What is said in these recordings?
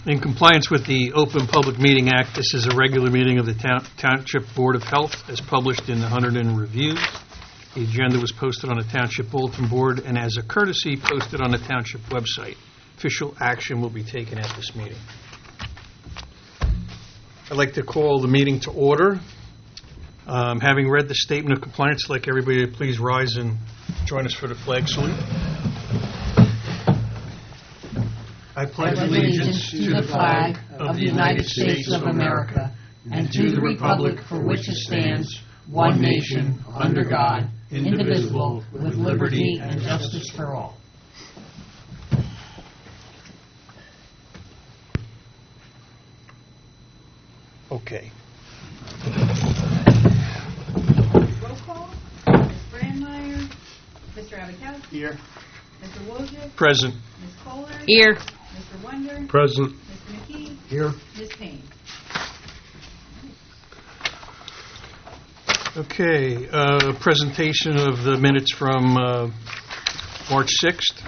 In compliance with the Open Public Meeting Act, this is a regular meeting of the Township Board of Health as published in the Hunterdon Review. The agenda was posted on the Township Bulletin Board and as a courtesy posted on the Township website. Official action will be taken at this meeting. I'd like to call the meeting to order. Having read the statement of compliance, I'd like everybody to please rise and join us for the flag salute. I pledge allegiance to the flag of the United States of America and to the republic for which it stands, one nation, under God, indivisible, with liberty and justice for all. Okay. Roll call. Ms. Brandmeier. Mr. Abakowski. Here. Mr. Wojcik. Present. Ms. Kohler. Here. Mr. Wonder. Present. Mr. McKee. Here. Ms. Payne. Okay, presentation of the minutes from March 6th.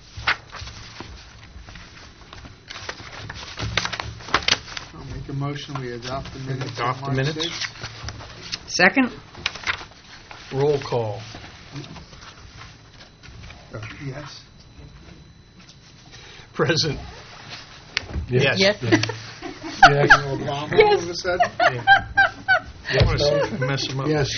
I'll make a motion, we adopt the minutes. Adopt the of March minutes. 6th. Second? Roll call. Yes. Present. Yes. Obama all of a sudden? You want to see if I mess them up? Yes.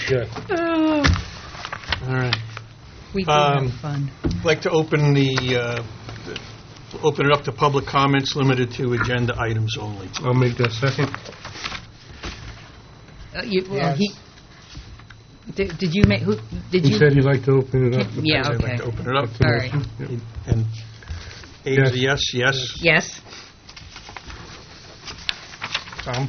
All right. We do have fun. I'd like to open open it up to public comments limited to agenda items only. I'll make that second. Yes. Did you make, who, did He you? said he'd like to open it up. Yeah, I'd okay. like to open it up. All right. And Abe's a yes, yes. Yes. Tom?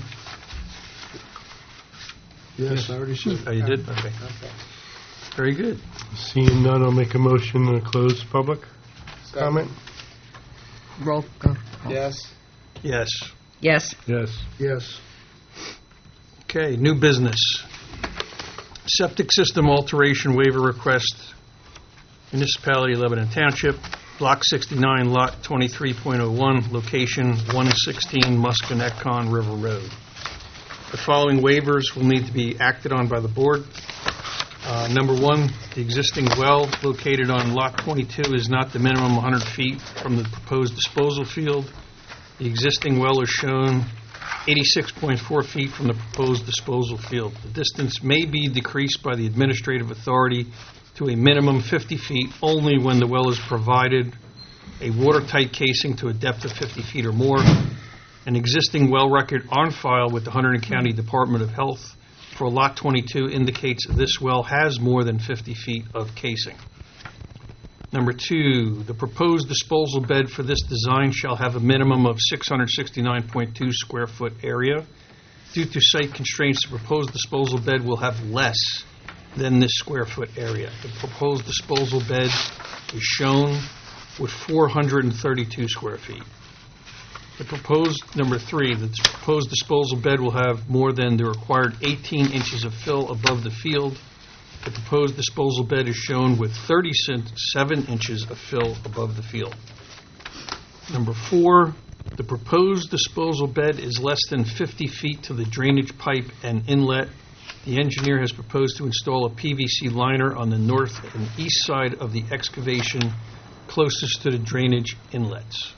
Yes, I already said. Oh, you did? Okay. Very good. Seeing none, I'll make a motion to close public comment. Roll go. Yes. Yes. Yes. Yes. Yes. Okay, new business. Septic system alteration waiver request, Municipality of Lebanon Township, Block 69, Lot 23.01, location 116 Musconetcon River Road. The following waivers will need to be acted on by the board. Number one, the existing well located on Lot 22 is not the minimum 100 feet from the proposed disposal field. The existing well is shown 86.4 feet from the proposed disposal field. The distance may be decreased by the administrative authority to a minimum 50 feet only when the well is provided a watertight casing to a depth of 50 feet or more. An existing well record on file with the Hunterdon County Department of Health for Lot 22 indicates this well has more than 50 feet of casing. Number two, the proposed disposal bed for this design shall have a minimum of 669.2 square foot area. Due to site constraints, the proposed disposal bed will have less than this square foot area. The proposed disposal bed is shown with 432 square feet. The proposed, number three, the proposed disposal bed will have more than the required 18 inches of fill above the field. The proposed disposal bed is shown with 37 inches of fill above the field. Number four, the proposed disposal bed is less than 50 feet to the drainage pipe and inlet. The engineer has proposed to install a PVC liner on the north and east side of the excavation closest to the drainage inlets.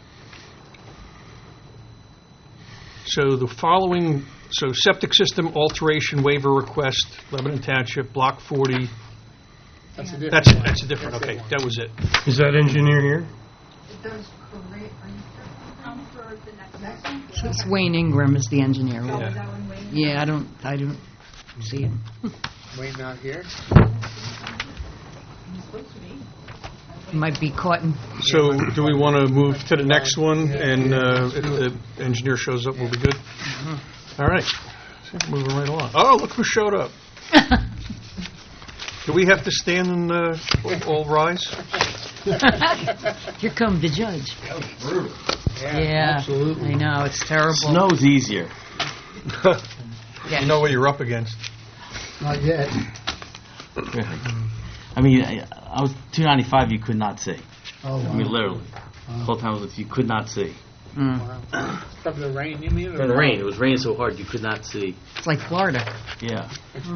So the following, septic system alteration waiver request, Lebanon Township, Block 40. That's a different That's one. different, That's okay, one. that was it. Is that engineer here? For the next one? It's Wayne Ingram is the engineer. Oh, Yeah. is that one Wayne? Yeah, I don't see him. Wayne not here? He's supposed to be. He might be caught in. So do we want to move to the next one, and if the engineer shows up, we'll be good? All right, moving right along. Oh, look who showed up. Do we have to stand and all rise? Here come the judge. Brutal. Yeah, absolutely. I know, it's terrible. Snow's easier. Yeah. You know what you're up against. Not yet. I mean, I was 295. You could not see. Oh, wow. I mean, literally, whole time you could not see. Wow. From the rain, you mean? or From the rain. It was raining so hard you could not see. It's like Florida. Yeah.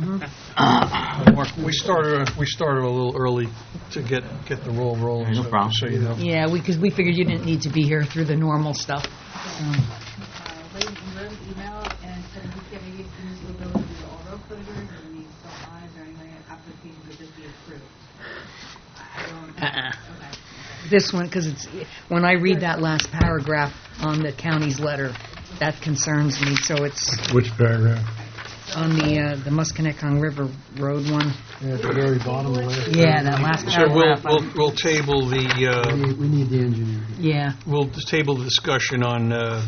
We started a little early to get the roll rolling. No problem. So you know. Yeah, because we figured you didn't need to be here through the normal stuff. Lady Rose emailed and said he's going to get municipal building to all road closures and he's still on. Is there any way application could just be approved? I don't. Okay. This one, because it's when I read that last paragraph on the county's letter, that concerns me. So it's Which paragraph? on the Musconetcong River Road one. Yeah, at the very bottom of the list. Yeah, that last So paragraph. we'll table the We need the engineer. Yeah. we'll table the discussion on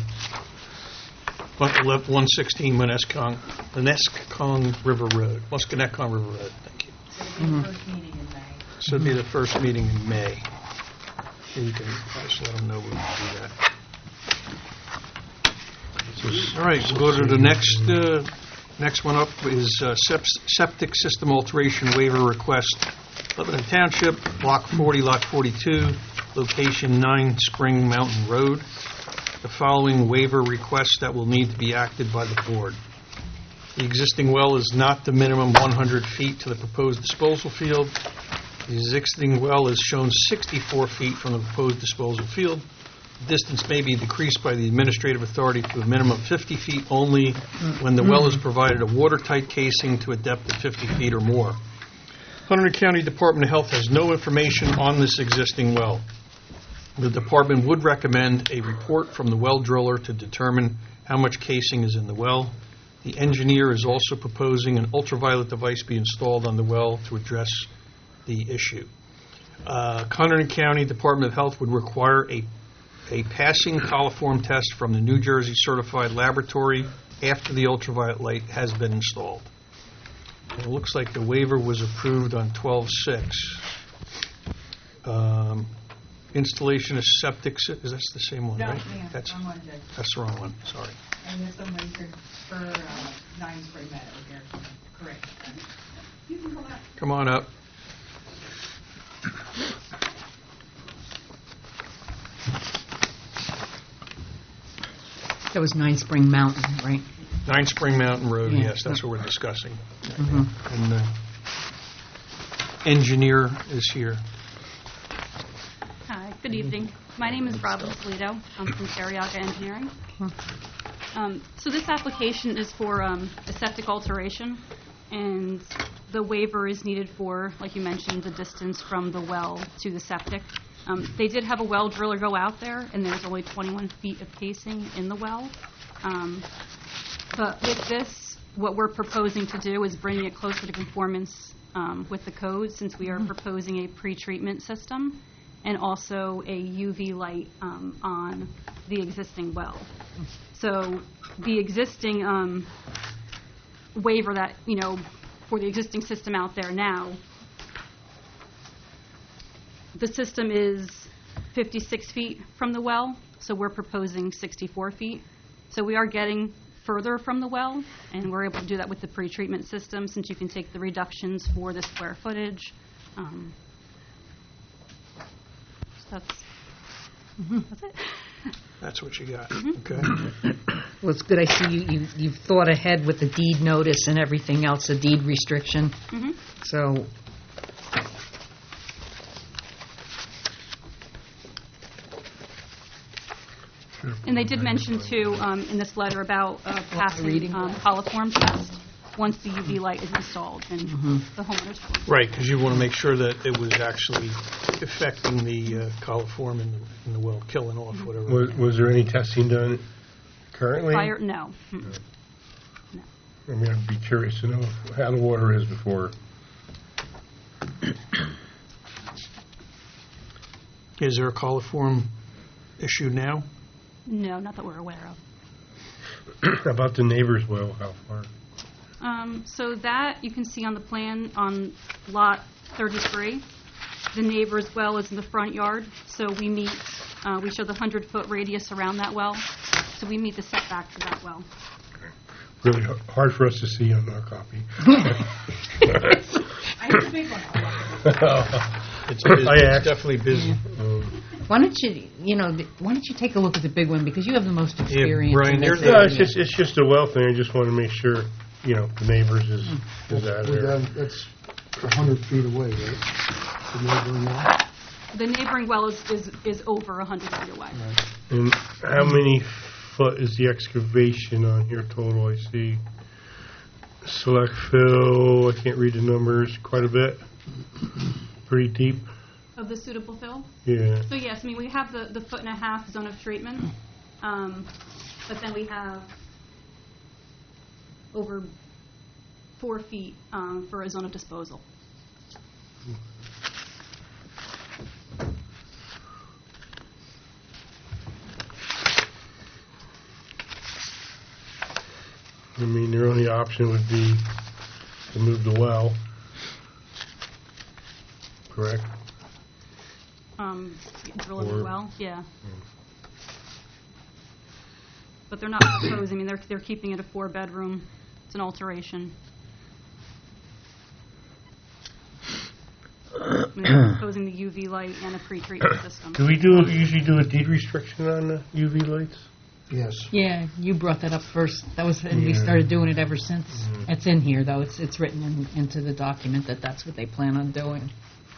116 Musconetcong River Road. Musconetcong River Road. Thank you. First meeting in May. So it'll be the first meeting in May. You can just let them know we will do that. All right, we'll go to the next one up is septic system alteration waiver request. Lebanon Township, Block 40, Lot 42, location 9 Spring Mountain Road. The following waiver requests that will need to be acted by the board. The existing well is not the minimum 100 feet to the proposed disposal field. The existing well is shown 64 feet from the proposed disposal field. The distance may be decreased by the administrative authority to a minimum of 50 feet only when the well has provided a watertight casing to a depth of 50 feet or more. Hunterdon County Department of Health has no information on this existing well. The department would recommend a report from the well driller to determine how much casing is in the well. The engineer is also proposing an ultraviolet device be installed on the well to address the issue. Hunterdon County Department of Health would require a passing coliform test from the New Jersey Certified Laboratory after the ultraviolet light has been installed. It looks like the waiver was approved on 12/6. Installation of septic, is that the same one, No, right? yeah, That's wrong one, Judge. the wrong one, sorry. And there's somebody for 9 Spring Meadow here. Correct. You can go back. Come on up. That was 9 Spring Mountain, right? 9 Spring Mountain Road, Yeah. yes, that's what we're discussing. Mhm. And the engineer is here. Hi, good evening. My name is Robin Polito. I'm from Carriaga Engineering. So this application is for a septic alteration, and the waiver is needed for, like you mentioned, the distance from the well to the septic. They did have a well driller go out there, and there's only 21 feet of casing in the well. But with this, what we're proposing to do is bring it closer to conformance with the code, since we are proposing a pre-treatment system and also a UV light on the existing well. So the existing waiver that, for the existing system out there now, the system is 56 feet from the well, so we're proposing 64 feet. So we are getting further from the well, and we're able to do that with the pre-treatment system, since you can take the reductions for the square footage. So that's it. That's what you got, okay? Well, it's good. I see you've thought ahead with the deed notice and everything else, the deed restriction. So, And they did mention, too, in this letter about passing reading? coliform test once the UV light is installed and the homeowner's home. Right, because you want to make sure that it was actually affecting the coliform in the well, killing off whatever. Was there any testing done currently? Fire, no. I mean, I'd be curious to know how the water is before. Is there a coliform issue now? No, not that we're aware of. How about the neighbor's well? How far? So that you can see on the plan on lot 33. The neighbor's well is in the front yard, so we meet, we show the 100-foot radius around that well, so we meet the setback for that well. Really hard for us to see on our copy. I have a big one. It's busy. I It's asked. definitely busy. Why don't you take a look at the big one, because you have the most experience Brian, in this. there's No, it's just a well thing. I just want to make sure, the neighbors is out there. That's 100 feet away, right? The neighboring wall? The neighboring well is over 100 feet away. And how many foot is the excavation on here total? I see select fill, I can't read the numbers, quite a bit. Pretty deep. Of the suitable fill? Yeah. So yes, I mean, we have the 1.5 zone of treatment, but then we have over 4 feet for a zone of disposal. I mean, their only option would be to move the well. Correct? Drill a new Or- well, yeah. But they're not proposing, I mean, they're keeping it a 4-bedroom. It's an alteration. I mean, they're proposing the UV light and a pre-treatment system. Do we usually do a deed restriction on the UV lights? Yes. Yeah, you brought that up first. And we Yeah. started doing it ever since. It's in here, though. It's written into the document that that's what they plan on doing.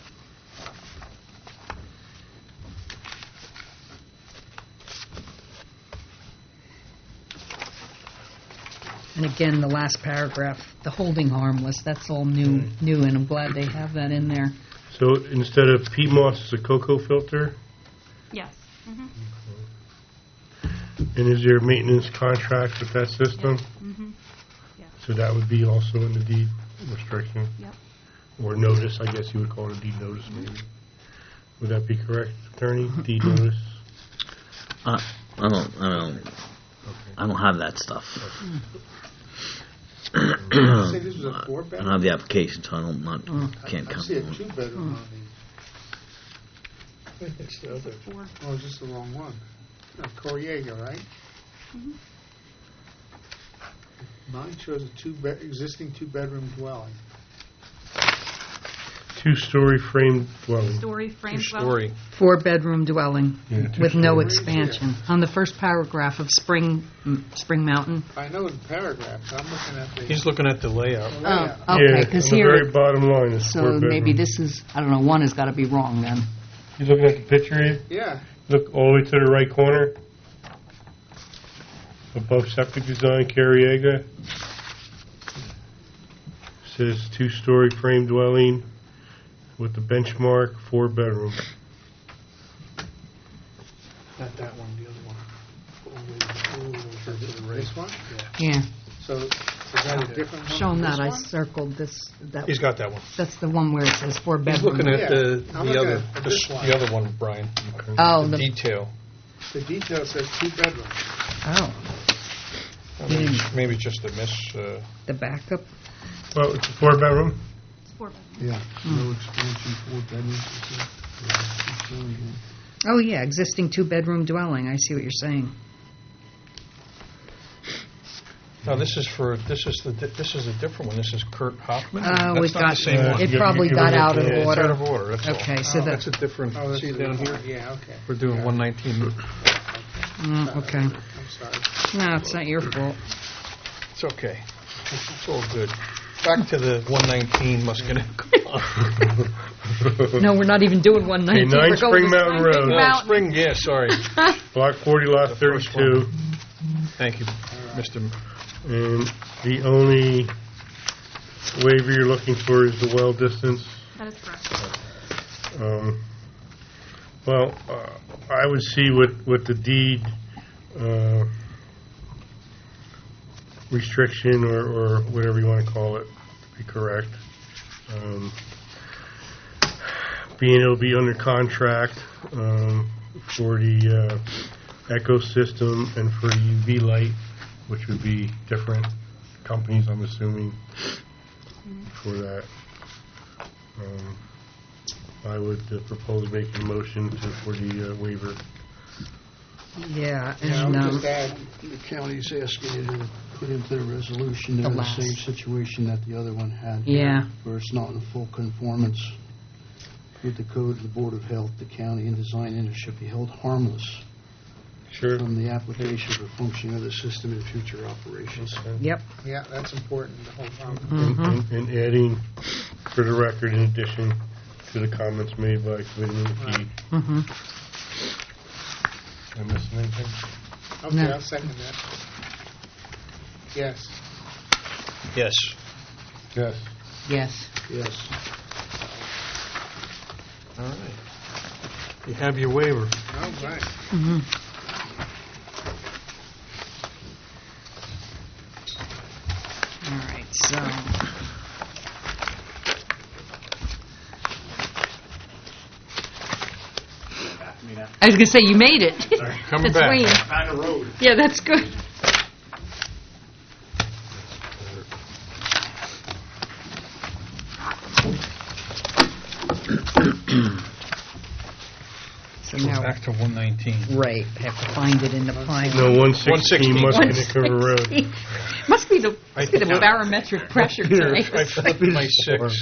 And again, the last paragraph, the holding harmless, that's all new, and I'm glad they have that in there. So instead of peat moss, it's a cocoa filter? Yes. Mhm. And is there a maintenance contract with that system? Mhm. Yeah. So that would be also in the deed restriction? Yep. Or notice, I guess you would call it a deed notice maybe. Would that be correct, attorney? Deed notice? I don't have that stuff. You say this was a I don't 4-bedroom? have the application, so can't I count. see a 2-bedroom on the, It's the other. 4. oh, it's just the wrong one. Corriega, right? Mhm. Mine shows a existing 2-bedroom dwelling. Two-story frame dwelling. Story frame well. Two-story. 4-bedroom dwelling Yeah, with no two-story. expansion. On the first paragraph of Spring Mountain. I know the paragraphs, I'm looking at the... He's looking at the layout. the layout. Oh, okay, Yeah, because on the here, very bottom line is so 4-bedroom. maybe this is, I don't know, one has got to be wrong then. You looking at the picture here? Yeah, Look all the way to the right corner. Above septic design, Carriega. Says two-story frame dwelling with the benchmark 4-bedroom. Not that one, the other one. this one? Yeah, So is that a different one? shown from that, this I one? circled this, He's got that one. that's the one where it says He's 4-bedroom. looking at Yeah, the I'm looking other, at this one. the other one, Brian. Oh, The the, detail. The detail says 2-bedroom. oh, Maybe it's just a miss. the backup? Well, it's a 4-bedroom. It's 4-bedroom. Yeah, no expansion, 4 bedrooms. It's showing here. Oh, yeah, existing 2-bedroom dwelling, I see what you're saying. No, this is a different one. This is Kurt Hoffman. Oh, That's it not got, the same one. it You- probably you got look out at of the- It's out order. of order, that's all. Okay, so That's that, a different, Oh, that's see the- down here? Yeah, okay. We're doing 119. okay. I'm sorry. No, it's not your fault. It's okay. It's all good. Back to the 119 Muscatine. No, we're not even doing 119. Okay, 9 We're going Spring to Mountain Spring Road. Mountain. Spring, yeah, sorry. Block 40, lot The first 32. Thank you, Mr. And the only waiver you're looking for is the well distance. That is correct. Well, I would see what the deed restriction or whatever you want to call it to be correct. Being it'll be under contract for the ecosystem and for the UV light, which would be different companies, I'm assuming, for that. I would propose making a motion for the waiver. Yeah, Yeah, I and, would just add, The county's asking you to put into the resolution they're in the last. same situation that the other one had. Yeah. Where it's not in full conformance read the code, the Board of Health, the county, and design entities should be held harmless Sure. from the application for functioning of the system in future operations. Yep. Yeah, that's important, the whole problem. And adding, for the record, in addition to the comments made by Committee McKee. Mm-hmm. Am I missing anything? Okay, No. I'll second that. Yes. Yes. Yes. Yes. Yes. All right. You have your waiver. All right. Mm-hmm. All right, so. I was going to say, you made it. Coming That's back. Wayne. On the road. Yeah, that's good. So now, Back to 119. right, have to find it in the file. No, 116 Muscanacook Road. 160. Must be the barometric pressure today. I flipped my 6.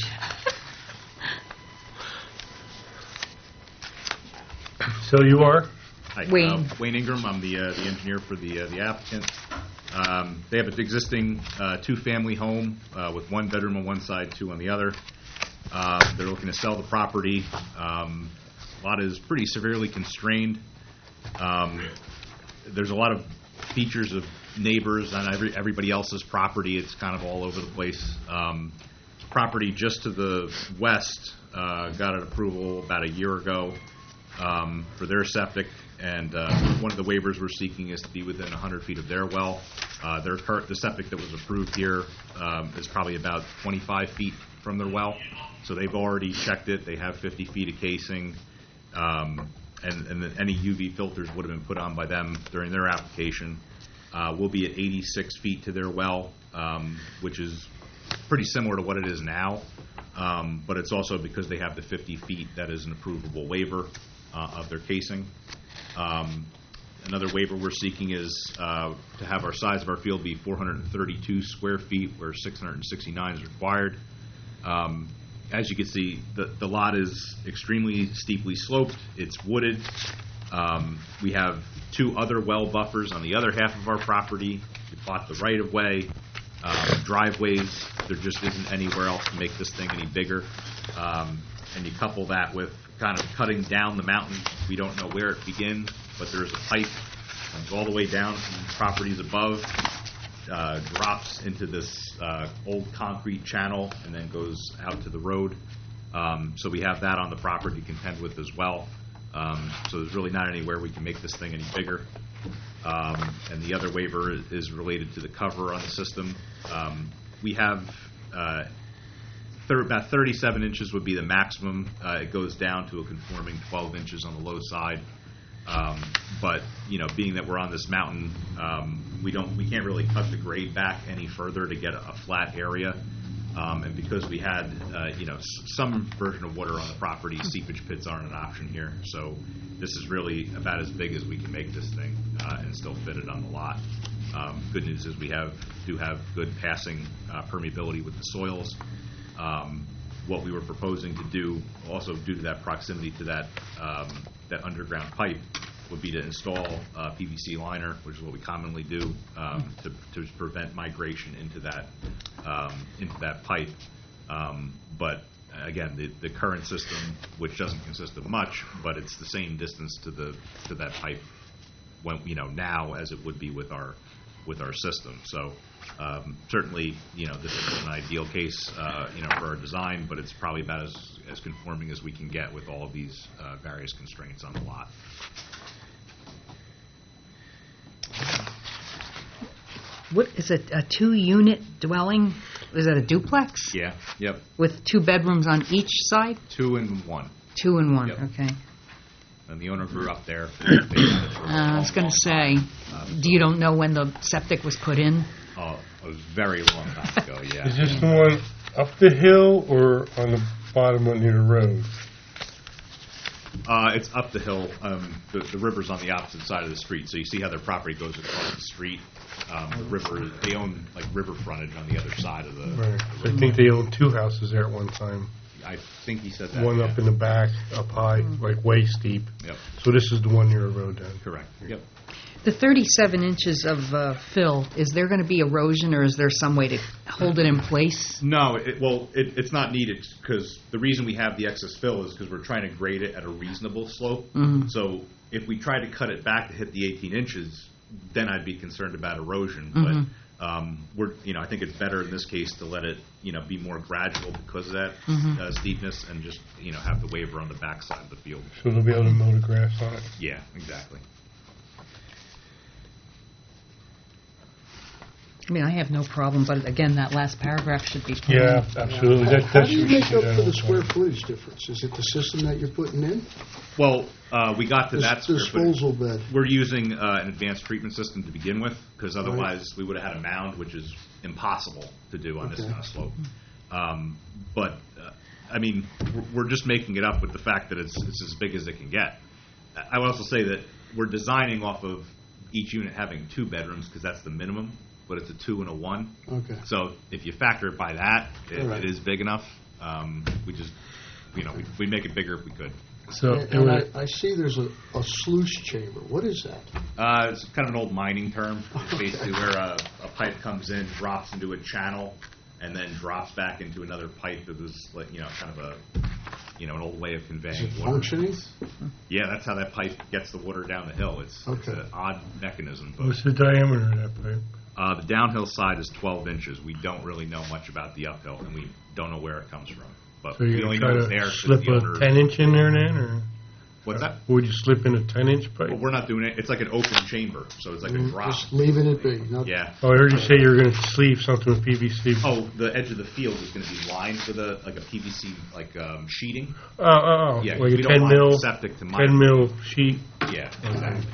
So you are? Hi, Wayne. Wayne Ingram. I'm the engineer for the applicant. They have an existing two-family home with 1 bedroom on one side, 2 on the other. They're looking to sell the property. The lot is pretty severely constrained. There's a lot of features of neighbors on everybody else's property. It's kind of all over the place. Property just to the west got an approval about a year ago for their septic, and one of the waivers we're seeking is to be within 100 feet of their well. The septic that was approved here is probably about 25 feet from their well, so they've already checked it. They have 50 feet of casing, and any UV filters would have been put on by them during their application. We'll be at 86 feet to their well, which is pretty similar to what it is now, but it's also because they have the 50 feet that is an approvable waiver of their casing. Another waiver we're seeking is to have our size of our field be 432 square feet, where 669 is required. As you can see, the lot is extremely steeply sloped. It's wooded. We have 2 other well buffers on the other half of our property. We plot the right-of-way, driveways. There just isn't anywhere else to make this thing any bigger. And you couple that with kind of cutting down the mountain. We don't know where it begins, but there's a pipe that goes all the way down from properties above, drops into this old concrete channel, and then goes out to the road. So we have that on the property to contend with as well. So there's really not anywhere we can make this thing any bigger. And the other waiver is related to the cover on the system. We have about 37 inches would be the maximum. It goes down to a conforming 12 inches on the low side. But being that we're on this mountain, we can't really cut the grade back any further to get a flat area. And because we had some version of water on the property, seepage pits aren't an option here. So this is really about as big as we can make this thing and still fit it on the lot. Good news is we do have good passing permeability with the soils. What we were proposing to do, also due to that proximity to that underground pipe, would be to install a PVC liner, which is what we commonly do, to prevent migration into that pipe. But again, the current system, which doesn't consist of much, but it's the same distance to that pipe now as it would be with our system. So certainly, this is an ideal case, for our design, but it's probably about as conforming as we can get with all of these various constraints on the lot. What is it, a 2-unit dwelling? Is it a duplex? Yeah. Yep. With 2 bedrooms on each side? 2 and 1. 2 and 1, Yep. okay. And the owner grew up there. I was going to say, you don't know when the septic was put in? Oh, it was very long time ago, yeah. Is this the one up the hill or on the bottom one near the road? It's up the hill. The river's on the opposite side of the street, so you see how their property goes across the street. The river, they own like river frontage on the other side of the. Right. So I think they owned 2 houses there at one time. I think he said that. One yeah. up in the back, up high, like way steep. Yep, So this is the one near the road then? correct. Yep. The 37 inches of fill, is there going to be erosion, or is there some way to hold it in place? No, it's not needed, because the reason we have the excess fill is because we're trying to grade it at a reasonable slope. So if we try to cut it back to hit the 18 inches, then I'd be concerned about erosion. But I think it's better in this case to let it, be more gradual because of that steepness, and just, have the waiver on the backside of the field. So they'll be able to mow the grass on it? Yeah, exactly. I mean, I have no problem, but again, that last paragraph should be plain. Yeah, absolutely. How do you make up for the square footage difference? Is it the system that you're putting in? Well, we got to that square footage. Disposal bed. We're using an advanced treatment system to begin with, because otherwise we would have had a mound, which is impossible to do on this kind of slope. We're just making it up with the fact that it's as big as it can get. I would also say that we're designing off of each unit having 2 bedrooms, because that's the minimum, but it's a 2 and a 1. Okay. So if you factor it by that, Right. it is big enough. We just, we'd make it bigger if we could. So And I see there's a sluice chamber. What is that? It's kind of an old mining term. It's basically where a pipe comes in, drops into a channel, and then drops back into another pipe that was like, kind of an old way of conveying Is it water. functioning? Yeah, that's how that pipe gets the water down the hill. It's Okay. an odd mechanism. But what's the diameter of that pipe? the downhill side is 12 inches. We don't really know much about the uphill, and we don't know where it comes from. But So we you're only going know to it's there try to because slip the a owner... 10-inch in there then, or What's that? would you slip in a 10-inch pipe? Well, we're not doing it. It's like an open chamber, so it's like a drop. Just leaving it be. Not Yeah. Oh, I heard you say you were going to sleeve something with PVC. Oh, the edge of the field is going to be lined with a PVC sheeting. Oh, Yeah, like we a don't 10 want mil, septic to 10 mil sheet. Yeah, exactly.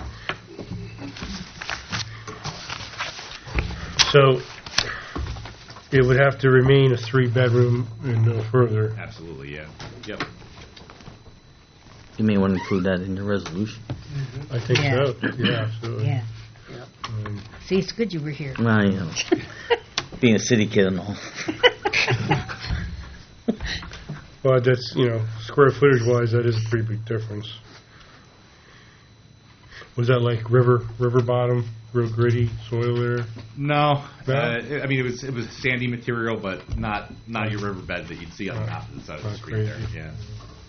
So it would have to remain a 3-bedroom and no further. Absolutely, yeah. Yep. You may want to include that in your resolution. I think Yeah. so. Yeah, absolutely. Yeah. Um, See, it's good you were here. Well, being a city kid and all. But that's, square footage wise, that is a pretty big difference. Was that like river bottom, real gritty soil there? No, No? it was sandy material, but not your riverbed that you'd see on the opposite side of the Not street there. crazy. Yeah.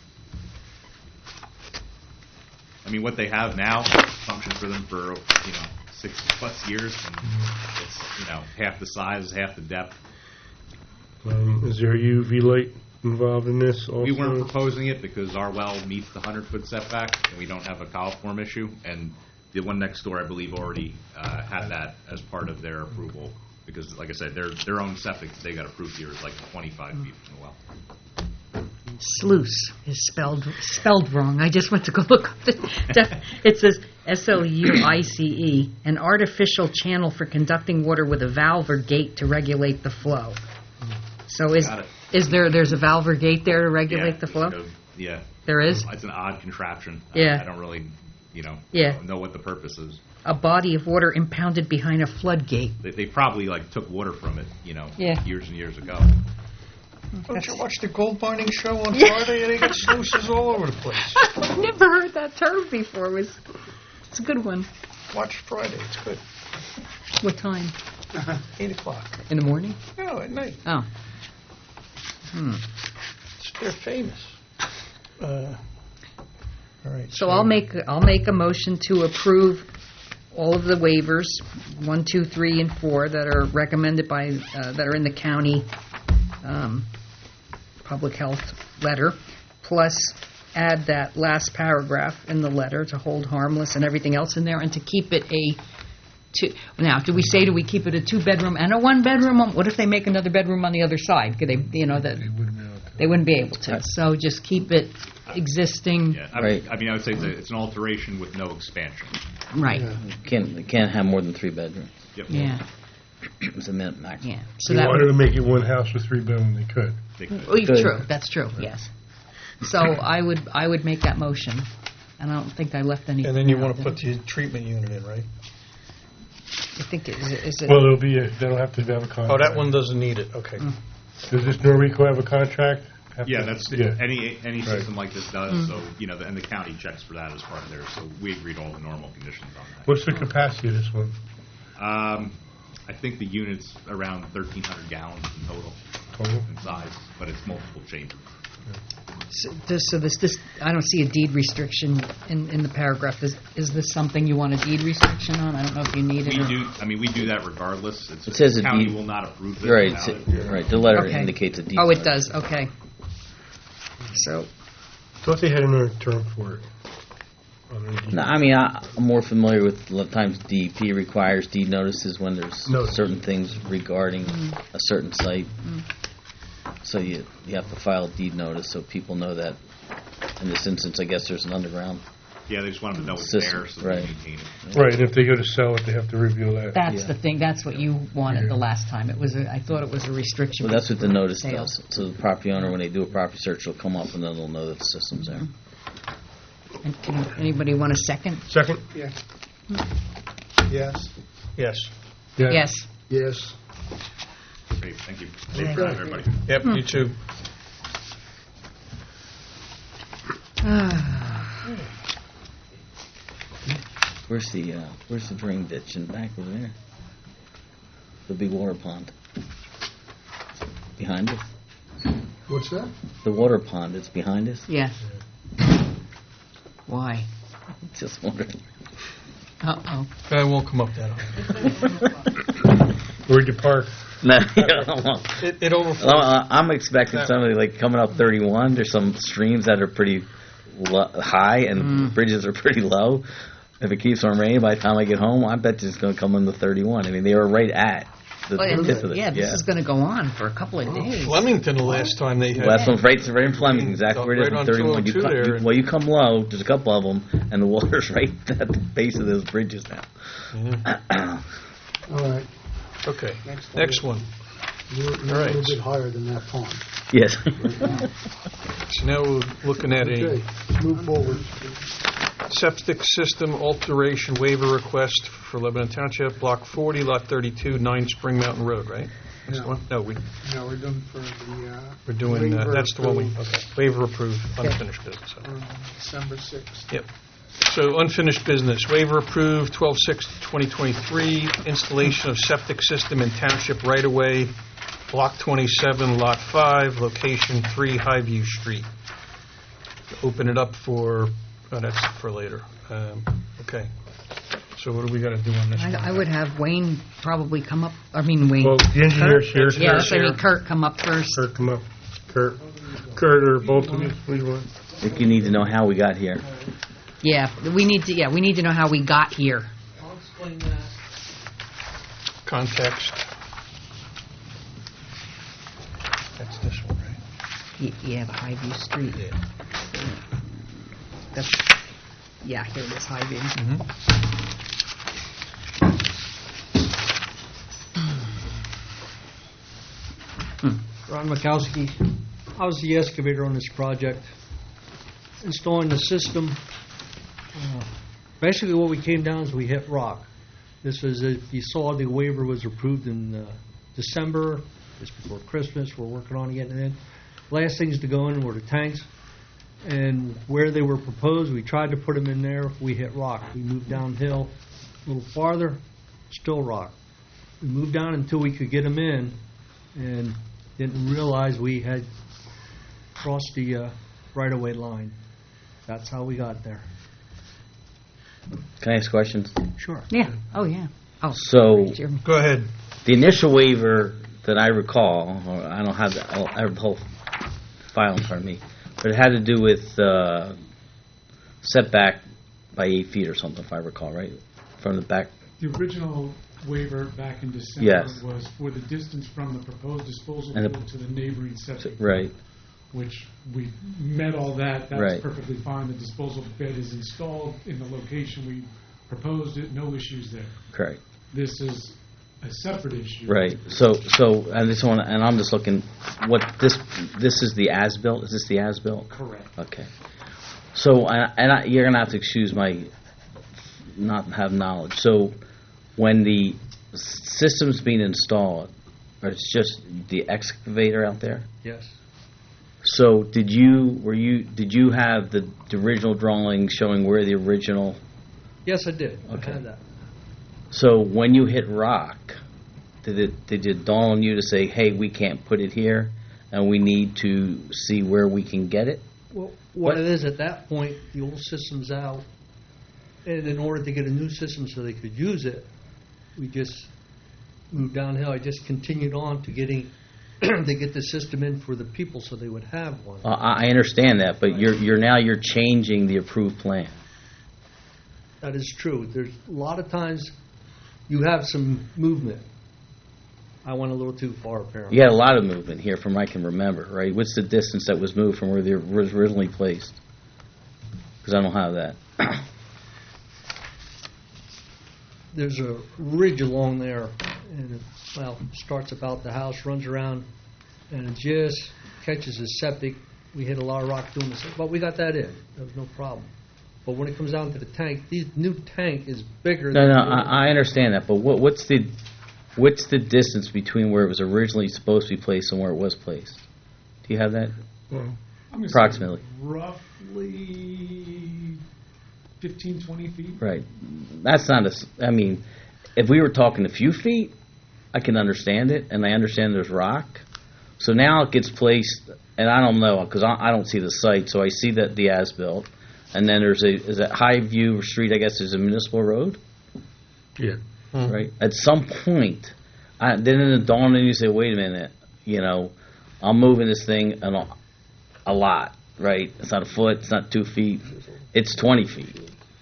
What they have now functioned for them for 6+ years, and it's half the size, half the depth. Is there a UV light involved in this also? We weren't proposing it because our well meets the 100-foot setback, and we don't have a coliform issue. And the one next door, I believe, already had that as part of their approval because, like I said, their own septic that they got approved here is like 25 feet from the well. Sluice is spelled wrong. I just went to go look up it says SLUICE, an artificial channel for conducting water with a valve or gate to regulate the flow. So Got it. there's a valve or gate there to regulate the flow? Yeah. There is? It's an odd contraption. Yeah. I don't really, Yeah. know what the purpose is. A body of water impounded behind a floodgate. They probably took water from it, Yeah. years and years ago. Don't you watch the gold mining show on Friday? They got sluices all over the place. I've never heard that term before. It's a good one. Watch Friday. It's good. What time? 8 o'clock. In the morning? No, at night. Oh. They're famous. All right. So I'll make a motion to approve all of the waivers, 1, 2, 3, and 4 that are recommended by that are in the county public health letter, plus add that last paragraph in the letter to hold harmless and everything else in there, and to keep it now, do we keep it a 2-bedroom and a 1-bedroom? What if they make another bedroom on the other side? Could they, they wouldn't be able to. So just keep it existing. Yeah. Right. I would say it's an alteration with no expansion. Right. You can't have more than 3 bedrooms. Yep. Yeah. It's a minute max. Yeah. So They that wanted to make it one house with 3 bedrooms, they could. They could. Good. true. That's true. Yes. So I would make that motion, and I don't think I left any. And then you want to put the treatment unit in, right? I think is it? Well, they'll have to have a contract. Oh, that one doesn't need it. Okay. Does this Norrico have a contract have Yeah, to- that's, yeah. any Right. system like this does, so, and the county checks for that as part of theirs, so we agreed all the normal conditions on that. What's the capacity of this one? I think the unit's around 1,300 gallons in total Total? in size, but it's multiple chambers. So this, I don't see a deed restriction in the paragraph. Is this something you want a deed restriction on? I don't know if you need it. We do that regardless. It says the a county deed- will not approve it Right, without it. right. The letter Okay. indicates a deed. Oh, it does, okay. So, Thought they had another term for it. On their deed. No, I mean, I'm more familiar with a lot of times DEP requires deed notices when there's Notice. certain things regarding a certain site. So you have to file a deed notice so people know that. In this instance, I guess there's an underground. Yeah, they just wanted to know it's System, there, so they right. maintain it. Right, and if they go to sell it, they have to reveal that. that's Yeah. the thing, that's what you wanted the last time. I thought it was a restriction. Well, that's what the notice Sale. does. So the property owner, when they do a property search, will come up and then they'll know that the system's there. And anybody want a second? Second? Yeah. Yes. Yes. Yeah. Yes. Yes. Great, thank you. Safe drive, everybody. Yep, you too. Where's the drain ditch in the back over there? The big water pond. Behind us? What's that? The water pond that's behind us? Yeah. Why? Just wondering. Uh-oh. I won't come up that high. Where'd you park? No, It overflows. I'm expecting somebody like coming up 31. There's some streams that are pretty high and bridges are pretty low. If it keeps on raining, by the time I get home, I bet it's going to come into 31. I mean, they were right at the tip of it. Yeah, this is going to go on for a couple of days. Flemington, the last time they had. Last one's right in Flemington, exactly where it is Right on on 31. 202 there. Well, you come low, there's a couple of them, and the water's right at the base of those bridges now. All right. Okay, next one. You're All a right. little bit higher than that pond. Yes. So now we're looking at a Okay, move forward. septic system alteration waiver request for Lebanon Township, Block 40, Lot 32, 9 Spring Mountain Road, right? That's the No. one? No, No, we're done for the, we're doing, Waiver that's the one we, approved. okay. Waiver approved, unfinished business. Okay. December 6th. Yep. So unfinished business, waiver approved, 12/6/2023, installation of septic system in township right-of-way, Block 27, Lot 5, location 3 Highview Street. Open it up for, oh, that's for later. Okay. So what do we got to do on this one? I would have Wayne probably come up, Wayne. Well, the engineer's here. Yeah, so Kurt come up first. Kurt, come up. Kurt or both of you, what do you want? I think you need to know how we got here. Yeah, we need to know how we got here. I'll explain that. Context. That's this one, right? Yeah, the Highview Street. That's, yeah, here it is, Highview. Ron Mikowski. I was the excavator on this project, installing the system. Basically, what we came down is we hit rock. This was, if you saw, the waiver was approved in December, just before Christmas. We're working on getting it in. Last things to go in were the tanks, and where they were proposed, we tried to put them in there. We hit rock. We moved downhill a little farther, still rock. We moved down until we could get them in, and didn't realize we had crossed the right-of-way line. That's how we got there. Can I ask questions? Sure. Yeah, oh, yeah. Oh, So Jeremy. Go ahead. the initial waiver that I recall, or I don't have I have the whole file in front of me, but it had to do with setback by 8 feet or something, if I recall, right? From the back. The original waiver back in December Yes. was for the distance from the proposed disposal And the- pool to the neighboring septic, Right. which we met all that. That's Right. perfectly fine. The disposal bed is installed in the location we proposed it. No issues there. Correct. This is a separate issue. Right. So and this one, and I'm just looking. What this is the as-built. Is this the as-built? Correct. Okay. So you're gonna have to excuse my not have knowledge. So when the system's being installed, or it's just the excavator out there. Yes. So did you have the original drawing showing where the original? Yes, I did. Okay. I had that. So when you hit rock, did it dawn on you to say, hey, we can't put it here, and we need to see where we can get it? Well, what it is at that point, the old system's out, and in order to get a new system so they could use it, we just moved downhill. I just continued on to getting to get the system in for the people so they would have one. I understand that, but you're changing the approved plan. That is true. There's a lot of times you have some movement. I went a little too far, apparently. You had a lot of movement here from I can remember, right? What's the distance that was moved from where they was originally placed? Because I don't have that. There's a ridge along there, and it starts about the house, runs around, and it just catches the septic. We hit a lot of rock doing this, but we got that in. There was no problem. But when it comes down to the tank, the new tank is bigger. No, I understand that, but what's the distance between where it was originally supposed to be placed and where it was placed? Do you have that? I'm gonna say Approximately. Roughly 15, 20 feet. Right. That's not if we were talking a few feet, I can understand it, and I understand there's rock. So now it gets placed, and I don't know, because I don't see the site, so I see that the as-built, and then is that Highview Street, I guess, is a municipal road? Yeah. Right? At some point, then it dawned on you, say, wait a minute, I'm moving this thing a lot, right? It's not a foot, it's not 2 feet, it's 20 feet.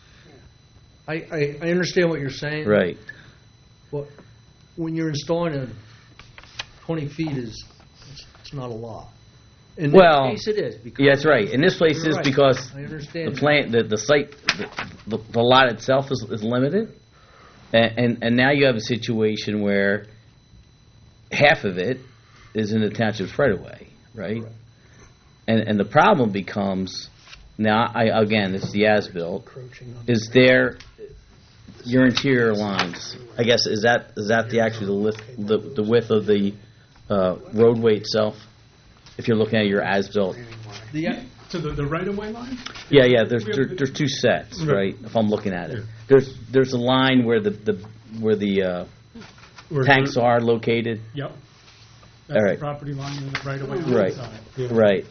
I understand what you're saying. Right. But when you're installing 20 feet it's not a lot. In this case, it is. Because yeah, that's right. In this place, it is because I understand the plant, the site, the lot itself is limited, and now you have a situation where half of it is in the township's right of way, right? And the problem becomes now. Again, it's the as-built. Is there your interior lines? I guess is that the width of the roadway itself? If you're looking at your as-built. To the right-of-way line? Yeah. There's two sets, right? If I'm looking at it, there's a line where the tanks are located. Yep. That's All right. the property line and the right-of-way on Right. the side. Yeah. Right.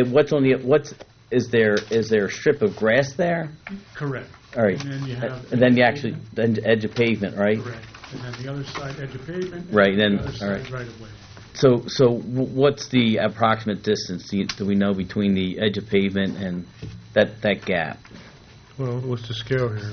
Is there a strip of grass there? Correct. All right. And then you have And then the edge of pavement, right? Correct. And then the other side, edge of pavement. Right, And then- the other all right. side, right-of-way. So what's the approximate distance do we know between the edge of pavement and that gap? Well, what's the scale here?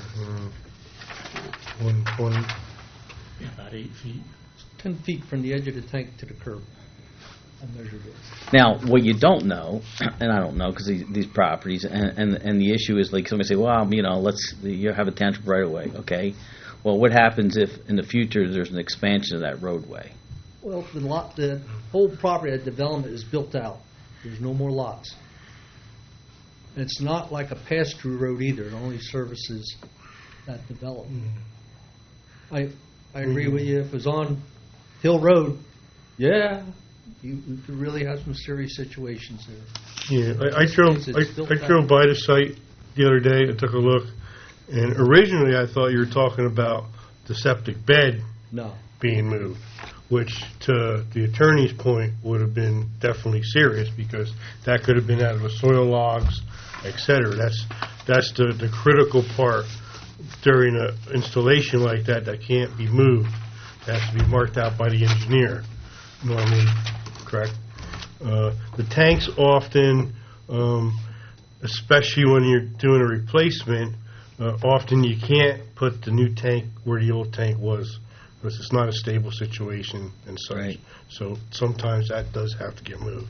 120. Yeah, about 8 feet. 10 feet from the edge of the tank to the curb. I measured it. Now, what you don't know, and I don't know because these properties, and the issue is like somebody say, well, you have a township right away, okay? Well, what happens if in the future there's an expansion of that roadway? Well, the whole property, that development is built out. There's no more lots. And it's not like a pass-through road either. It only services that development. I agree with you. If it was on Hill Road, yeah, you could really have some serious situations there. Yeah, I drove by the site the other day. I took a look, and originally I thought you were talking about the septic bed being moved, which to the attorney's point would have been definitely serious because that could have been out of the soil logs, et cetera. That's the critical part during an installation like that can't be moved. It has to be marked out by the engineer normally, correct? The tanks often, especially when you're doing a replacement, often you can't put the new tank where the old tank was because it's not a stable situation and such. Right. So sometimes that does have to get moved.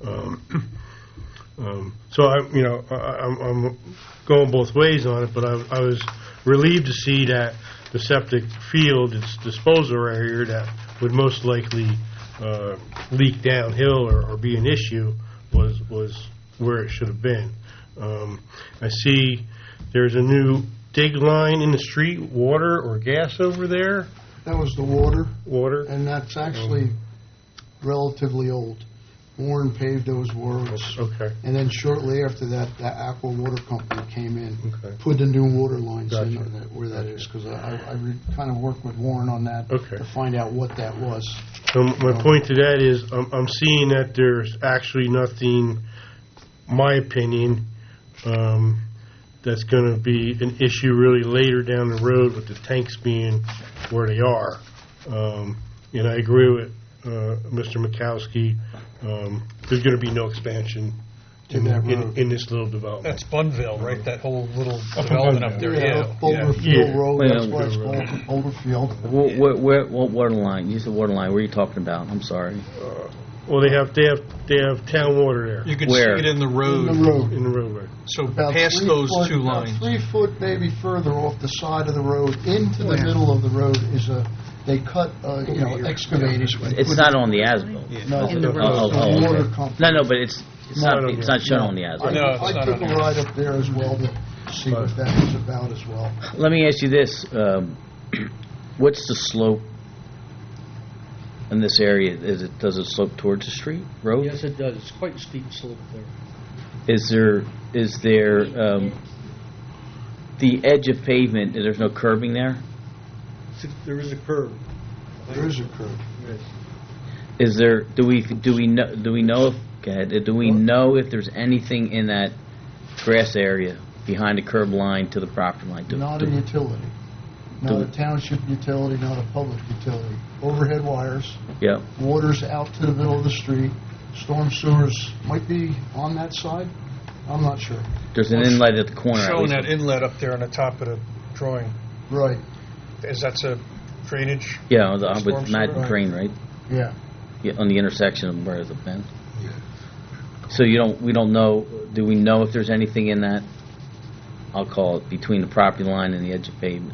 So I'm going both ways on it, but I was relieved to see that the septic field, its disposal area that would most likely leak downhill or be an issue was where it should have been. I see there's a new dig line in the street, water or gas over there. That was the water. Water. And that's actually relatively old. Warren paved those roads. Okay. And then shortly after that, that Aqua Water Company came in, Okay. put the new water lines in Gotcha. where that is, because I kind of worked with Warren on that Okay. to find out what that was. So my point to that is, I'm seeing that there's actually nothing, my opinion, that's going to be an issue really later down the road with the tanks being where they are. And I agree with Mr. Mikowski. There's going to be no expansion To that road. in this little development. That's Bunville, right? That whole little Up in development up there, Bunville. yeah. Boulder Yeah. Field Road, Well, that's why it's called Boulder Field. What water line? You said water line. Where are you talking about? I'm sorry. Well, they have town water there You can Where? see it in the road. In the road. in the roadway. So About past 3 those foot- two about lines. 3 foot maybe further off the side of the road, into the middle of the road is they cut, excavated. It's not on the as-built. No, In the it's road. a okay. water company. No, but it's not shown on the as-built. No, it's I not took on a there. ride up there as well to see what that was about as well. Let me ask you this: what's the slope in this area? Does it slope towards the street road? Yes, it does. It's quite a steep slope there. Is there the edge of pavement? There's no curbing there. There is a curve. There is a curve. Yes. Is there? Do we know if? Go ahead. Do we know if there's anything in that grass area behind the curb line to the property line? Not a utility. Not do- a township utility, not a public utility. Overhead wires, Yeah. water's out to the middle of the street, storm sewers might be on that side. I'm not sure. There's an inlet at the corner. at Showing least. that inlet up there on the top of the drawing. Right, That's a drainage? Yeah, Storm with Matt sewer? Crane, right? yeah. Yeah, on the intersection of where the bend. So we don't know. Do we know if there's anything in that? I'll call it between the property line and the edge of pavement.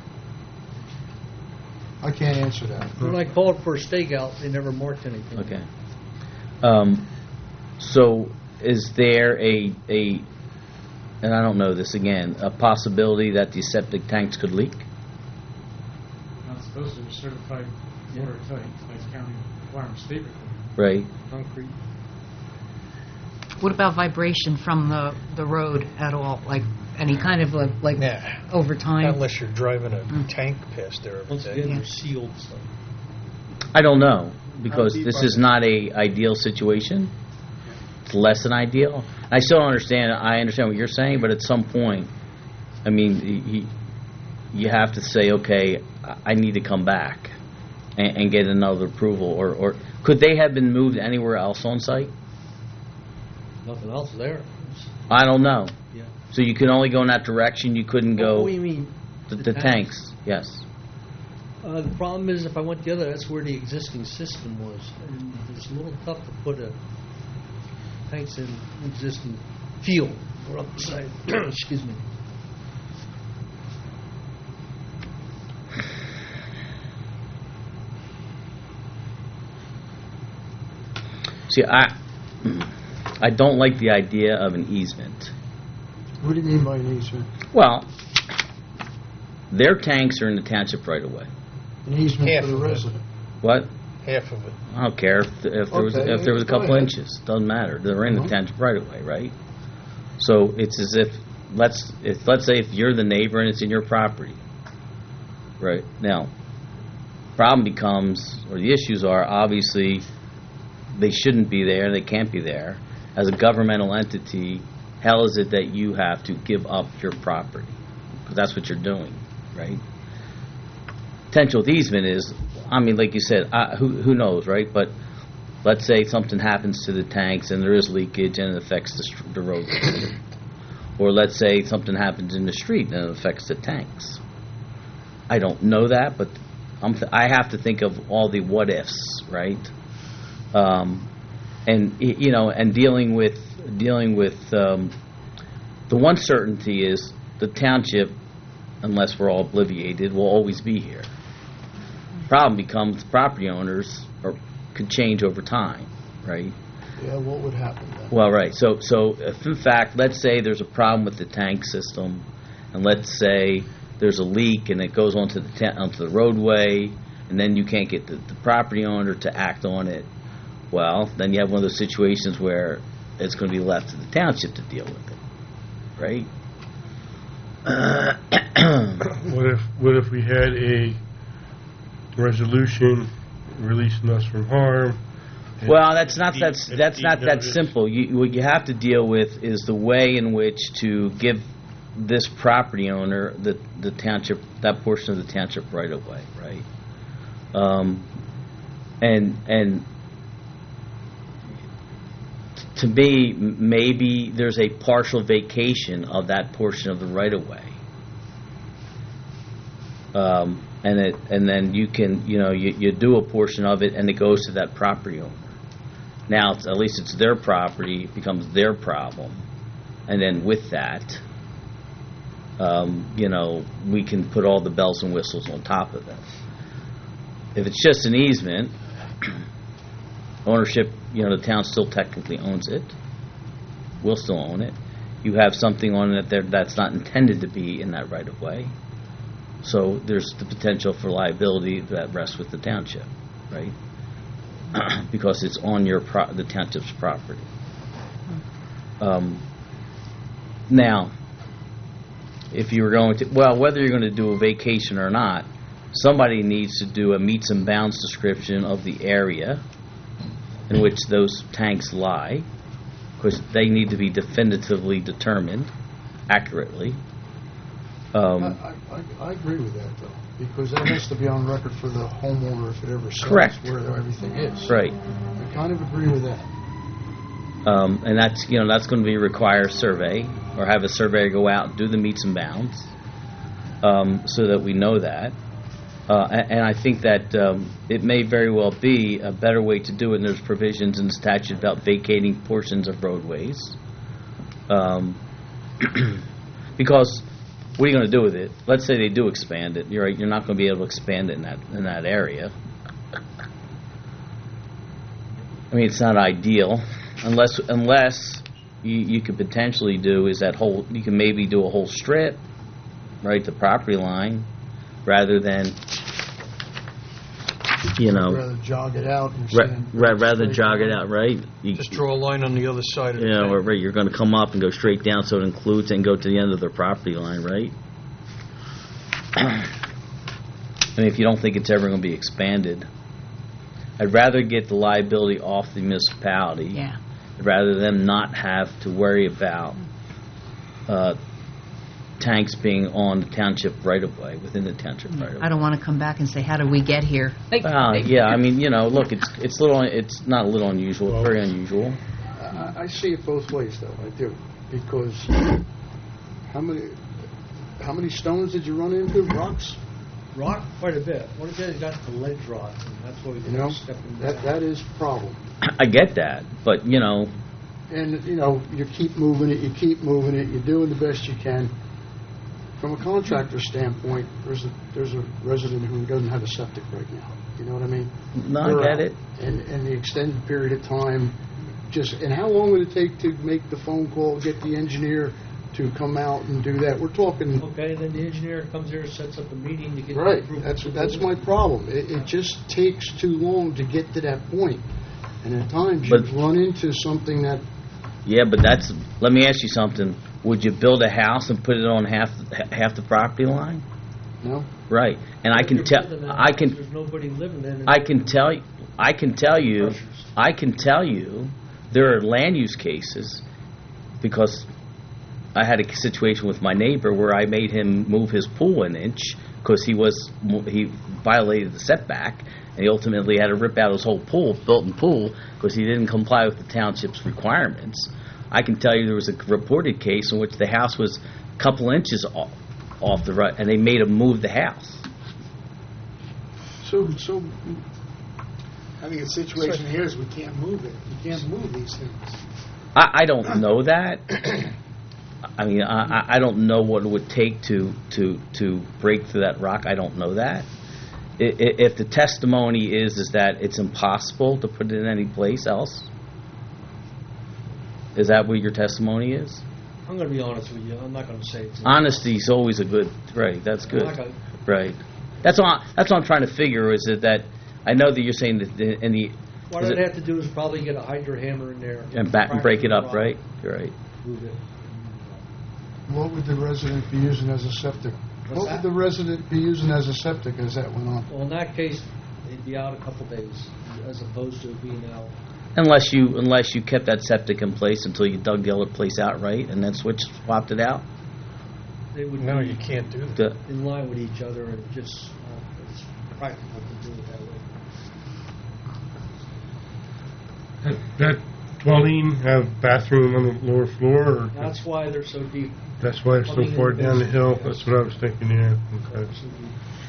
I can't answer that. When I called for a stakeout, they never marked anything. Okay. So is there a and I don't know this again, a possibility that the septic tanks could leak? Not supposed to be certified watertight, like county requirement, state requirement. Right. Concrete. What about vibration from the road at all? Like any kind of like Nah. over time? Unless you're driving a tank past there every Once day. again, they're sealed. So. I don't know because deep this are is they? not a ideal situation. It's less than ideal. I still don't understand. I understand what you're saying, but at some point, I mean, you have to say, okay, I need to come back and get another approval, or could they have been moved anywhere else on site? Nothing else there. I don't know. Yeah. So you can only go in that direction. You couldn't go What do you mean? the tanks. Yes. The problem is if I went the other, that's where the existing system was. And it's a little tough to put tanks in existing field or up the side. Excuse me. See, I don't like the idea of an easement. What do you mean by an easement? Well, their tanks are in the township right away. An easement Half for the of it. resident. What? Half of it. I don't care if there was Okay, if there was a go couple ahead. inches. Doesn't matter. They're in the Mhm. township right away, right? So it's as if let's say if you're the neighbor and it's in your property, right? Now, problem becomes, or the issues are obviously they shouldn't be there. They can't be there. As a governmental entity, how is it that you have to give up your property? Because that's what you're doing, right? Potential easement is, I mean, like you said, who knows, right? But let's say something happens to the tanks and there is leakage and it affects the road. Or let's say something happens in the street and it affects the tanks. I don't know that, but I have to think of all the what ifs, right? And dealing with the one certainty is the township, unless we're all obliviated, will always be here. Problem becomes property owners could change over time, right? Yeah, what would happen then? Well, right. So if in fact, let's say there's a problem with the tank system, and let's say there's a leak and it goes onto the roadway, and then you can't get the property owner to act on it. Well, then you have one of those situations where it's going to be left to the township to deal with it, right? What if we had a resolution releasing us from harm? Well, that's not that notice. simple. What you have to deal with is the way in which to give this property owner the township, that portion of the township right away, right? And to me, maybe there's a partial vacation of that portion of the right of way. And then you can, you do a portion of it and it goes to that property owner. Now, at least it's their property, it becomes their problem. And then with that, we can put all the bells and whistles on top of it. If it's just an easement, ownership, the town still technically owns it. We'll still own it. You have something on it that's not intended to be in that right of way. So there's the potential for liability that rests with the township, right? Because it's on the township's property. Now, if you were going to, whether you're going to do a vacation or not, somebody needs to do a meets and bounds description of the area in which those tanks lie, because they need to be definitively determined accurately. I agree with that, though, because that has to be on record for the homeowner if it ever sells. Correct. Where everything is. Right. I kind of agree with that. And that's going to require a survey, or have a surveyor go out and do the meets and bounds, so that we know that. And I think that it may very well be a better way to do it, and there's provisions in the statute about vacating portions of roadways. Because what are you going to do with it? Let's say they do expand it. You're right, you're not going to be able to expand it in that area. I mean, it's not ideal, unless you could potentially do is you can maybe do a whole strip, right, the property line, rather than, Rather jog it out. rather jog it out, right? Just draw a line on the other side of the or right, you're going to come up and go straight down, so it includes and go to the end of their property line, right? I mean, if you don't think it's ever going to be expanded, I'd rather get the liability off the municipality. Yeah. Rather than not have to worry about tanks being on the township right-of-way, within the township right-of-way. I don't want to come back and say, how did we get here? Yeah, I mean, look, it's not a little unusual, it's very unusual. I see it both ways, though. I do, because how many stones did you run into? Rocks? Rock, quite a bit. What if you got the ledge rock, and that's what we're stepping down. That is a problem. I get that, but And you keep moving it, you're doing the best you can. From a contractor standpoint, there's a resident who doesn't have a septic right now. You know what I mean? No, I get it. And the extended period of time, and how long would it take to make the phone call, get the engineer to come out and do that? We're talking. Okay, then the engineer comes here, sets up a meeting to get. Right. That's my problem. It just takes too long to get to that point, and at times you run into something that. Yeah, but let me ask you something. Would you build a house and put it on half the property line? No. Right. And I can tell. There's nobody living in it. I can tell you, there are land use cases, because I had a situation with my neighbor where I made him move his pool an inch because he violated the setback, and he ultimately had to rip out his whole built-in pool, because he didn't comply with the township's requirements. I can tell you there was a reported case in which the house was a couple inches off the right, and they made him move the house. So I think the situation here is we can't move it. We can't move these things. I don't know that. I mean, I don't know what it would take to break through that rock. I don't know that. If the testimony is that it's impossible to put it in any place else, is that what your testimony is? I'm going to be honest with you. I'm not going to say it's. Honesty is always a good. Right. That's good. Right. That's what I'm trying to figure. Is that I know that you're saying that What I'd have to do is probably get a hydro hammer in there. And break it up, right? Right. Move it. What would the resident be using as a septic? What's What that? would the resident be using as a septic as that went on? Well, in that case, they'd be out a couple days, as opposed to being out. Unless you kept that septic in place until you dug the other place out, right, and then swapped it out. They would No, be you can't do that. The- in line with each other, and just it's practical to do it that way. That dwelling have bathroom on the lower floor, or That's why they're so deep. that's why it's so far down the hill? That's what I was thinking, yeah. Okay. So deep.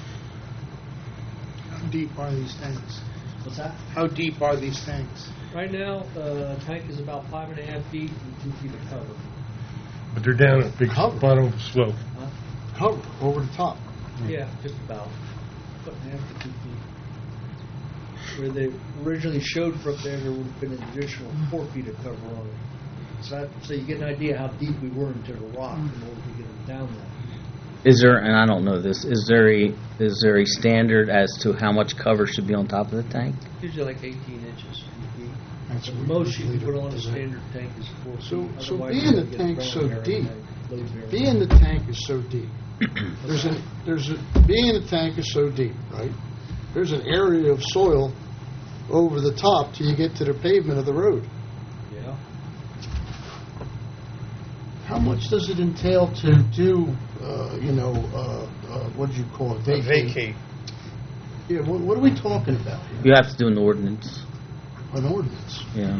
How deep are these tanks? What's that? How deep are these tanks? Right now, the tank is about 5.5 feet and 2 feet of cover. But they're down at a big Cover. bottom slope. Cover over the top. Yeah, just about 1.5 to 2 feet. Where they originally showed for up there would have been an additional 4 feet of cover on it. So you get an idea how deep we were into the rock in order to get it down there. Is there, and I don't know this, is there a standard as to how much cover should be on top of the tank? Usually like 18 inches. That's The what most you we can put leave it on a as that. standard tank is 4 feet. So Otherwise, being you're the gonna get tank's so ground bearing deep, tank, load bearing. being the tank is so deep, being the tank is so deep, right? There's an area of soil over the top till you get to the pavement of the road. Yeah. How much does it entail to do, what do you call it? Vacate. Yeah, what are we talking about here? You have to do an ordinance. An ordinance. Yeah.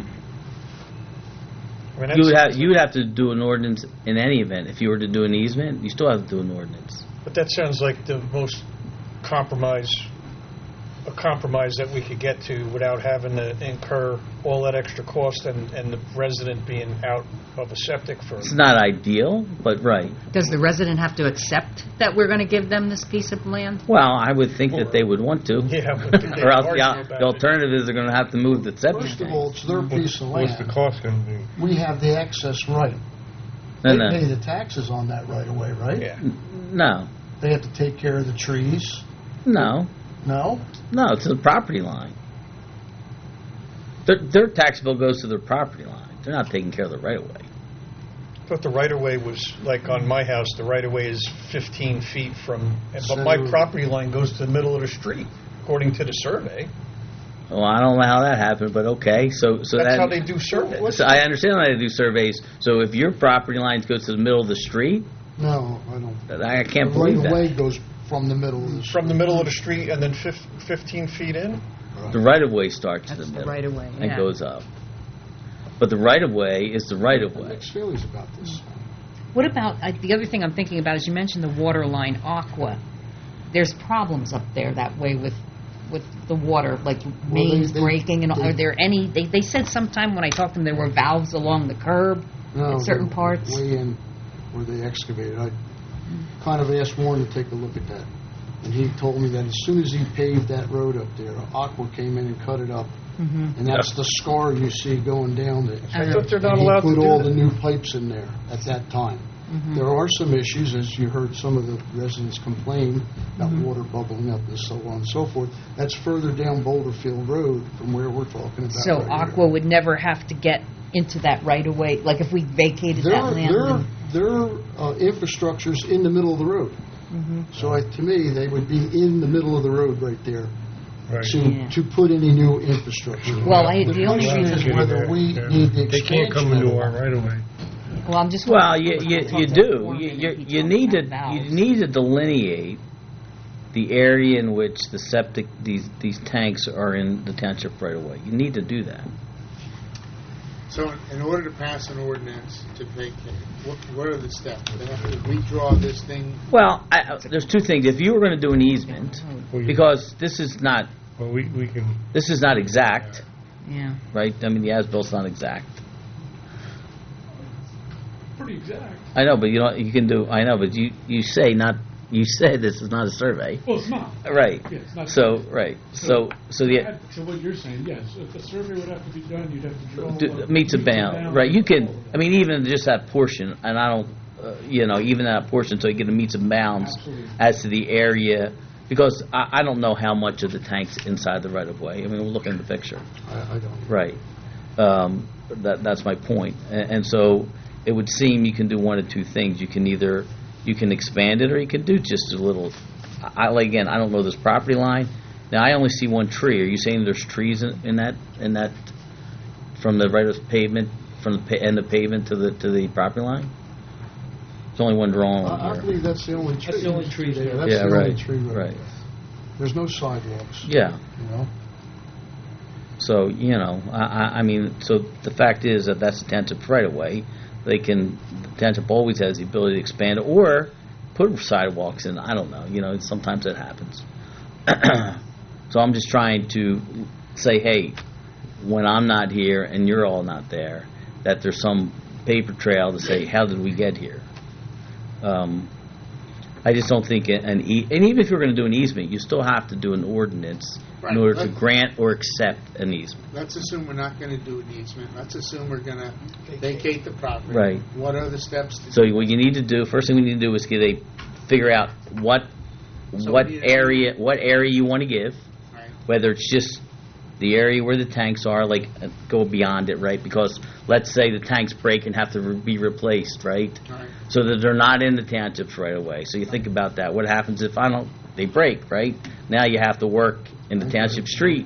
I mean, You would have to do an ordinance in any event. If you were to do an easement, you still have to do an ordinance. But that sounds like the most compromise that we could get to without having to incur all that extra cost and the resident being out of a septic for. It's not ideal, but right. Does the resident have to accept that we're going to give them this piece of land? Well, I would think that they would want to. Yeah, but they Or else argue about the it. alternative is they're going to have to move the septic First of tank. all, it's their piece of What's the land. cost going to be? We have the access right. No, They pay no. the taxes on that right away, right? Yeah. No. They have to take care of the trees. No. No? No, it's the property line. Their tax bill goes to their property line. They're not taking care of the right-of-way. But the right-of-way was, like on my house, the right-of-way is 15 feet from, but my So- property line goes to the middle of the street, according to the survey. Well, I don't know how that happened, but okay. So That's that, how they do surveys. So I understand how they do surveys. So if your property lines go to the middle of the street, No, I don't. I can't The believe right-of-way that. goes from the middle of the street. From the middle of the street and then 15 feet in? The right-of-way starts in That's the the middle right-of-way, and yeah. goes up. But the right-of-way is the right-of-way. Mixed feelings about this. What about, the other thing I'm thinking about is you mentioned the water line, Aqua. There's problems up there that way with the water, like mains they- breaking, and they- are there any, they said sometime when I talked to them there were valves along the curb No, at certain they're parts. Way in where they excavated. I kind of asked Warren to take a look at that. And he told me that as soon as he paved that road up there, Aqua came in and cut it up. Mhm. And that's the scar you see going down there. I thought they're not And allowed to he do put all that. the new pipes in there at that time. Mhm. There are some issues, as you heard some of the residents complain about Mhm. water bubbling up and so on and so forth. That's further down Boulderfield Road from where we're talking about. So right here. Aqua would never have to get into that right-of-way, like if we vacated that land? Their infrastructure's in the middle of the road. Mhm. So to me, they would be in the middle of the road right there Right. Yeah. to put any new infrastructure. Well, the only question reason- is whether we Yeah. need the They can't come expansion into of it. our right-of-way. Well, I'm just. Well, wondering you if we talk to do. Foreman You and he you talked need about to valves. you need to delineate the area in which the septic these tanks are in the township right away. You need to do that. So in order to pass an ordinance to vacate, what are the steps? They have to redraw this thing. Well, there's two things. If you were going to do an easement, because this is not Well, we can, exact, Yeah. right? I mean, the as-bilt's not exact. Pretty exact. I know, but you can do. I know, but you say not. You say this is not a survey, Well, it's not. right? Yeah, it's not. So right. So the So what you're saying, yes, if a survey would have to be done, you'd have to draw. meets a bound, right? You can. I mean, even just that portion, and I don't. Even that portion, so you get a meets and bounds Absolutely. as to the area, Because I don't know how much of the tank's inside the right-of-way. I mean, we're looking at the picture. I don't. Right. That's my point. And so it would seem you can do one of two things. You can expand it, or you can do just a little. Again, I don't know this property line. Now, I only see one tree. Are you saying there's trees in that from the right of pavement, from the end of pavement to the property line? There's only one drawing on I here. believe that's the only tree. That's the only tree there. That's Yeah, the right, only tree right. there. There's no sidewalks. Yeah. You know? So, I mean, so the fact is that that's the township right away. The township always has the ability to expand it or put sidewalks in. I don't know. Sometimes that happens. So I'm just trying to say, hey, when I'm not here and you're all not there, that there's some paper trail to say, how did we get here? I just don't think and even if you're going to do an easement, you still have to do an ordinance in order to grant or accept an easement. Let's assume we're not going to do an easement. Let's assume we're going to vacate the property. Right. What are the steps to So do? what you need to do, first thing we need to do is figure out what area you want to give, Right. whether it's just the area where the tanks are, go beyond it, right? Because let's say the tanks break and have to be replaced, right? Right. So that they're not in the townships right away. So you think about that. What happens if they break, right? Now you have to work in the township street.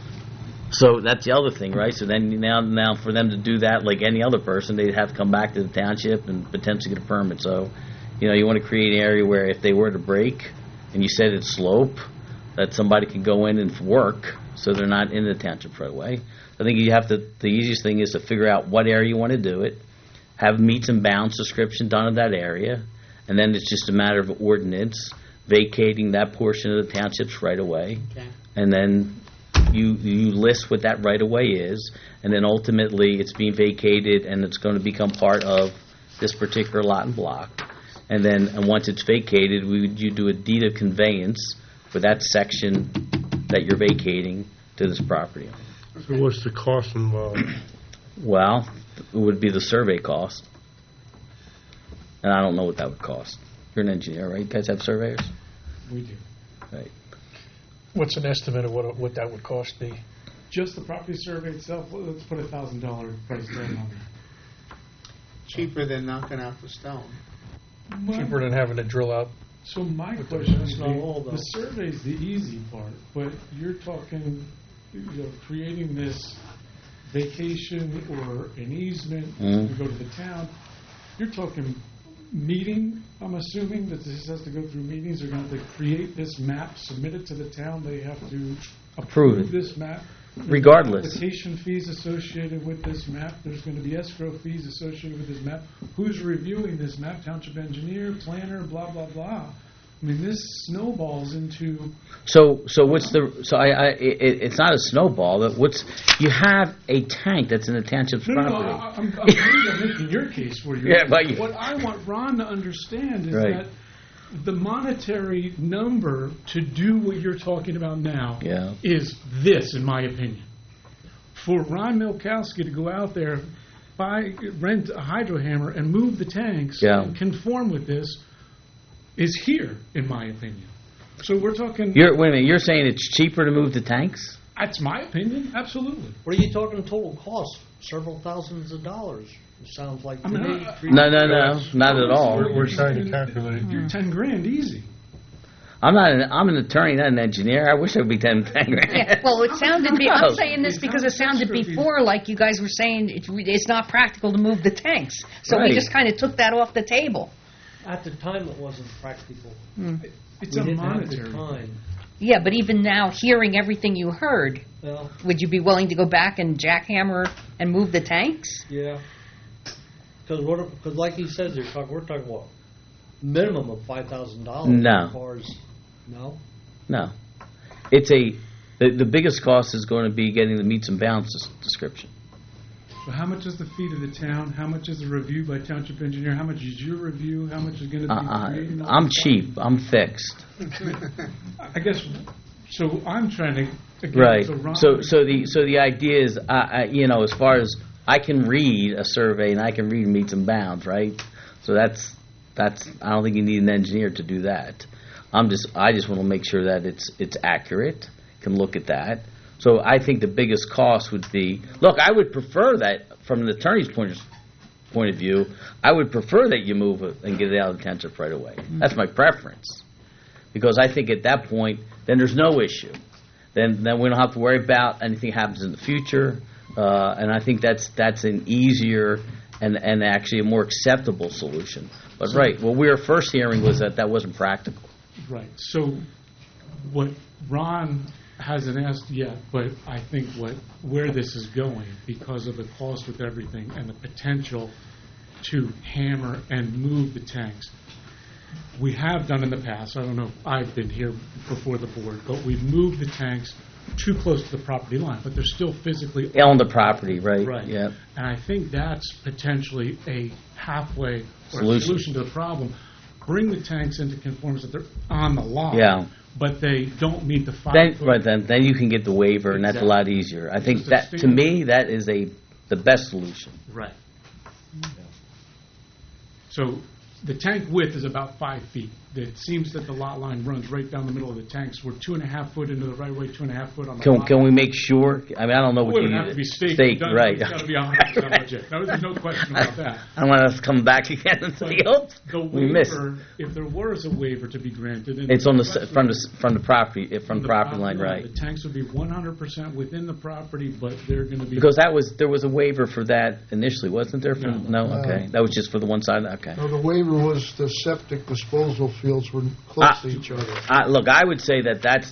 So that's the other thing, right? So then now for them to do that like any other person, they'd have to come back to the township and potentially get a permit. So, you want to create an area where if they were to break and you said it's slope, that somebody can go in and work so they're not in the township right away. I think the easiest thing is to figure out what area you want to do it, have meets and bounds description done of that area, and then it's just a matter of ordinance vacating that portion of the townships right away. Okay. And then you list what that right of way is, and then ultimately it's being vacated and it's going to become part of this particular lot and block. And once it's vacated, you do a deed of conveyance for that section that you're vacating to this property. So what's the cost involved? Well, it would be the survey cost. And I don't know what that would cost. You're an engineer, right? You guys have surveyors? We do. Right. What's an estimate of what that would cost be? Just the property survey itself, let's put $1,000 price tag on it. Cheaper than knocking out the stone. Cheaper than having to drill out. So my question is, not all, though. the survey's the easy part, but you're talking, creating this vacation or an easement to go to the town. You're talking meeting, I'm assuming that this has to go through meetings. They're going to create this map, submit it to the town. They have to Approve it. this map. Regardless. Application fees associated with this map. There's going to be escrow fees associated with this map. Who's reviewing this map? Township engineer, planner, blah, blah, blah. I mean, this snowballs into... So it's not a snowball. You have a tank that's in the township's No, property. I'm making your case for you. Yeah, but What I want Ron to understand is Right. that the monetary number to do what you're talking about now Yeah. is this, in my opinion. For Ron Milkowski to go out there, rent a hydro hammer and move the tanks Yeah. and conform with this is here, in my opinion. So we're talking... Wait a minute. You're saying it's cheaper to move the tanks? That's my opinion, absolutely. What are you talking total cost? Several thousands of dollars. It sounds like to I mean, me. No, not at all. We're trying to calculate. You're 10 grand easy. I'm an attorney, not an engineer. I wish I would be 10 grand. Yeah, well, it sounded, No. I'm saying this because it sounded before like you guys were saying it's not practical to move the tanks. So Right. we just kind of took that off the table. At the time, it wasn't practical. It's We a didn't have monetary. the time. Yeah, but even now, hearing everything you heard, Well, would you be willing to go back and jackhammer and move the tanks? yeah. Because like he says, we're talking what? Minimum of $5,000. No. As far as, no? No. It's the biggest cost is going to be getting the meets and bounds description. So how much is the fee to the town? How much is the review by township engineer? How much is your review? How much is going to be creating? all I'm this cheap. I'm fixed. I guess. So I'm trying to. Again, Right. Ron- So the idea is, as far as I can read a survey and I can read meets and bounds, right? So that's I don't think you need an engineer to do that. I just want to make sure that it's accurate. Can look at that. So I think the biggest cost would be, look, I would prefer that from the attorney's point of view, I would prefer that you move it and get it out of the township right away. That's my preference. Because I think at that point, then there's no issue. Then we don't have to worry about anything happens in the future. And I think that's an easier and actually a more acceptable solution. But right, what we were first hearing was that wasn't practical. Right. So what Ron hasn't asked yet, but I think where this is going, because of the cost with everything and the potential to hammer and move the tanks, we have done in the past, I don't know if I've been here before the board, but we've moved the tanks too close to the property line, but they're still physically On the property, right? Right. Yep. And I think that's potentially a halfway or a solution to the problem. Bring the tanks into conformance that they're on the lot. Yeah. But they don't meet the 5 Then, foot. right, then you can get the waiver, and that's a lot easier. I think that, to me, that is the best solution. Right. So the tank width is about 5 feet. It seems that the lot line runs right down the middle of the tanks. We're 2.5 foot into the right way, 2.5 foot on the lot. Can we make sure? I mean, I don't know what It you would have to be staked. right? It's got to be 100% legit. There's no question about that. I don't want us to come back again and say, "Oops, The we missed." waiver, if there was a waiver to be granted, and It's on the request from the property line, right? The tanks would be 100% within the property, but they're going to be Because there was a waiver for that initially, wasn't there? No, okay, that was just for the one side. Okay. No, the waiver was the septic disposal fields were close to each other. Look, I would say that's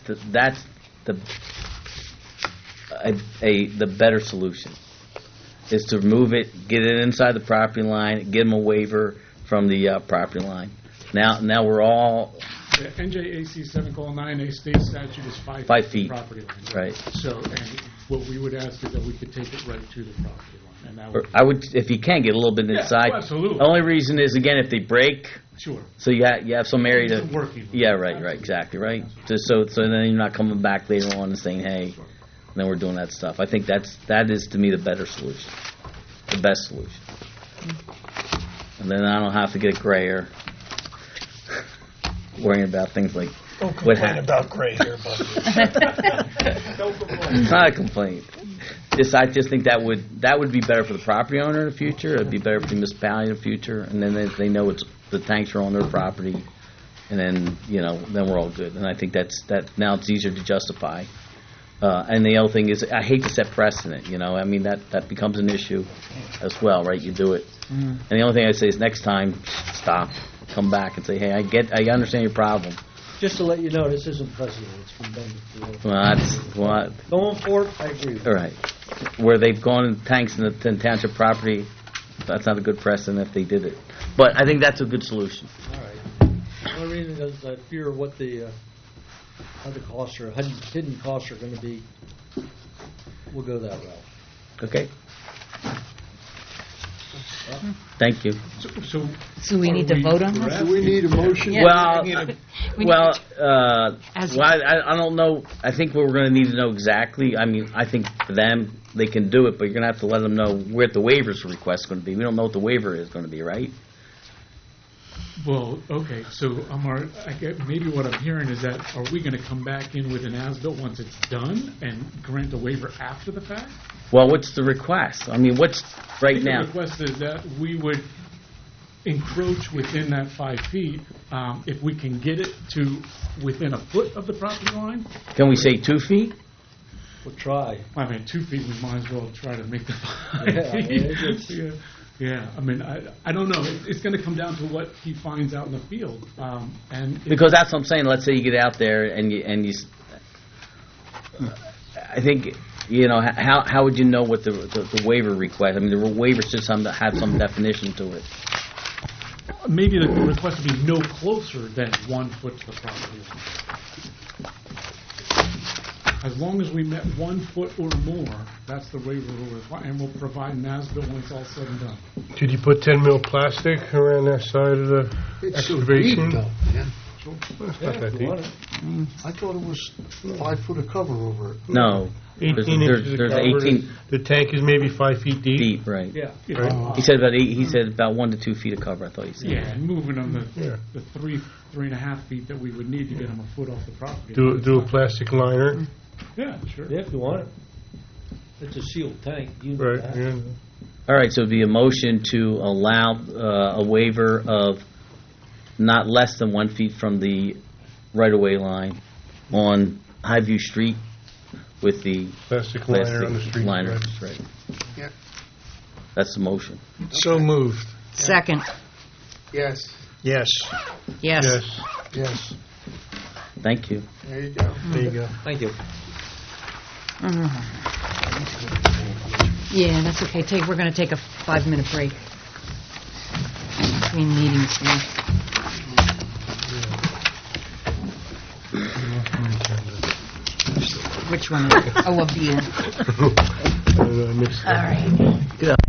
the better solution is to move it, get it inside the property line, give them a waiver from the property line. Now we're all the NJAC 7:9A state statute is 5 feet. Property line. Right. So, and what we would ask is that we could take it right to the property line, and that Or would, I would, if you can, get a little bit inside. oh, absolutely. The only reason is, again, if they break, sure. so you have some area to. It's working. Yeah, right, exactly, right. Just so then you're not coming back later on and saying, hey, and then we're doing that stuff. I think that is to me the better solution, the best solution. And then I don't have to get grayer, worrying about things like Don't what complain happened. about gray hair, buddy. It's not a complaint. I just think that would be better for the property owner in the future. It'd be better for the municipality in the future. And then they know the tanks are on their property, and then then we're all good. And I think that now it's easier to justify. And the other thing is, I hate to set precedent. I mean that becomes an issue as well, right? You do it, and the only thing I say is next time, stop, come back, and say, hey, I understand your problem. Just to let you know, this isn't precedent. It's been done before. Well, that's what. Going forward, I agree with you. All right. Where they've gone in tanks in the township property, that's not a good precedent if they did it. But I think that's a good solution. All right. The only reason is I fear what the other costs or hidden costs are going to be. We'll go that route. Okay. Thank you. So we need to vote on this? Do we need a motion? Yeah. I don't know. I think we're going to need to know exactly. I mean, I think for them, they can do it, but you're going to have to let them know where the waivers request is going to be. We don't know what the waiver is going to be, right? Well, okay, so Amar, maybe what I'm hearing is that, are we going to come back in with an as-built once it's done and grant a waiver after the fact? Well, what's the request? I mean, what's right now? The request is that we would encroach within that 5 feet, if we can get it to within a foot of the property line. Can we say 2 feet? We'll try. I mean, 2 feet, we might as well try to make the 5 Yeah, feet. Yeah, I mean, I don't know. It's going to come down to what he finds out in the field. Because that's what I'm saying. Let's say you get out there and you I think, how would you know what the waiver request? I mean, the waiver should have some definition to it. Maybe the request would be no closer than 1 foot to the property line. As long as we met 1 foot or more, that's the waiver we'll require, and we'll provide an as-built when it's all said and done. Did you put 10 mil plastic around that side of the It's so deep, excavation? though, man. It's Yeah, not that if you want deep. it. I thought it was 5 foot of cover over it. No, 18 there's inches of there's cover. 18 The tank is maybe 5 feet deep. deep, right? Yeah. Right. He said about 8. He said about 1 to 2 feet of cover. I thought he said. Yeah, and moving them Yeah. the 3.5 feet that we would need to get them a foot off the property. Do a plastic liner. Yeah, sure. Yeah, if you want it. It's a sealed tank. You know Right, that. yeah. All right, so it'd be a motion to allow a waiver of not less than 1 feet from the right-of-way line on Highview Street with the Plastic liner on the plastic street. liner. right. That's right. Yeah. That's the motion. So moved. Second. Yes, Yes. Yes. Yes. Yes. Thank you. there you go. There you go. Thank you. Yeah, that's okay. We're going to take a 5-minute break between meetings now. Which one? Oh, of you. I mixed it up. All right.